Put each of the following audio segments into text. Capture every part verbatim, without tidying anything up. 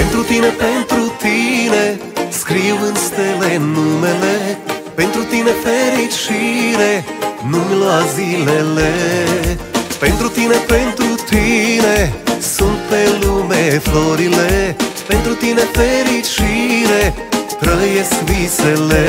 Pentru tine, pentru tine scriu în stele numele. Pentru tine fericire, nu-mi lua zilele. Pentru tine, pentru tine sunt pe lume florile. Pentru tine fericire, trăiesc visele.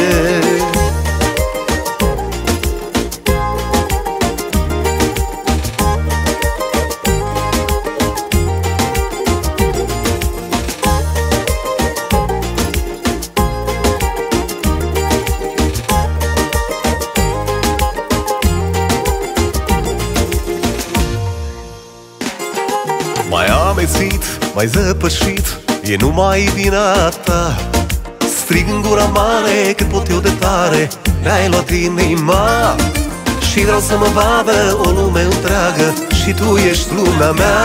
Mai amețit, mai zăpășit, e numai vina ta. Strig în gura mare cât pot eu de tare, mi-ai luat inima. Și vreau să mă vadă o lume întreagă și tu ești lumea mea.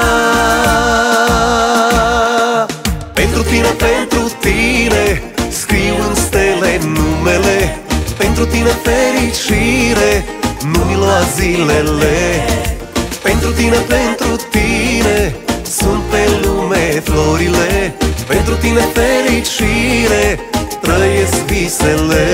Pentru tine, pentru tine scriu în stele numele. Pentru tine fericire, nu-mi lua zilele. Pentru tine, pentru tine sunt pe lume florile. Pentru tine fericire, trăiesc visele.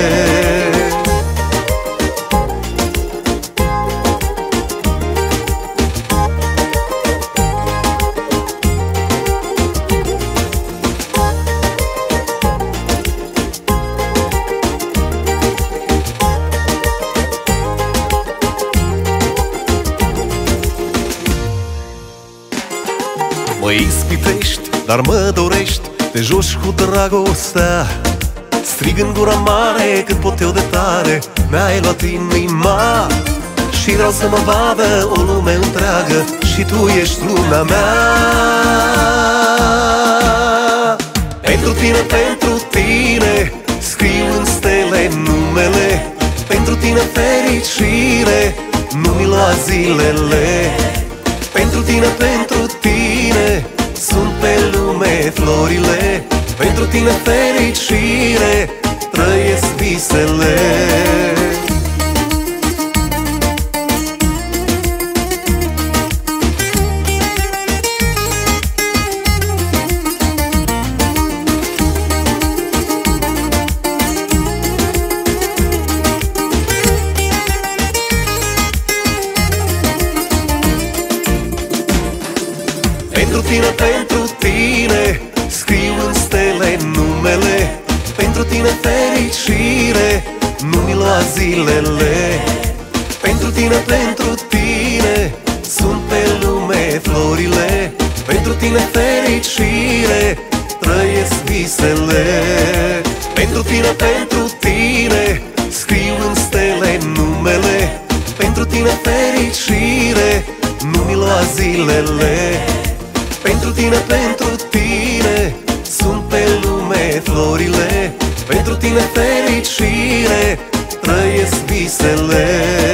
Mă ispitești, dar mă dorești, te joci cu dragostea. Strig în gura mare cât pot eu de tare, mi-ai luat inima. Și vreau să mă vadă o lume întreagă și tu ești lumea mea. Pentru tine, pentru tine scriu în stele numele. Pentru tine fericire, nu-mi lua zilele. Pentru tine, pentru tine sunt pe lume florile. Pentru tine fericire, trăiesc visele. Pentru tine, pentru tine scriu în stele numele. Pentru tine fericire, nu-mi lua zilele. Pentru tine, pentru tine sunt pe lume florile. Pentru tine fericire, trăiesc visele. Pentru tine, pentru tine scriu în stele numele. Pentru tine fericire, nu-mi lua zilele. Pentru tine, pentru tine sunt pe lume florile. Pentru tine fericire, trăiesc visele.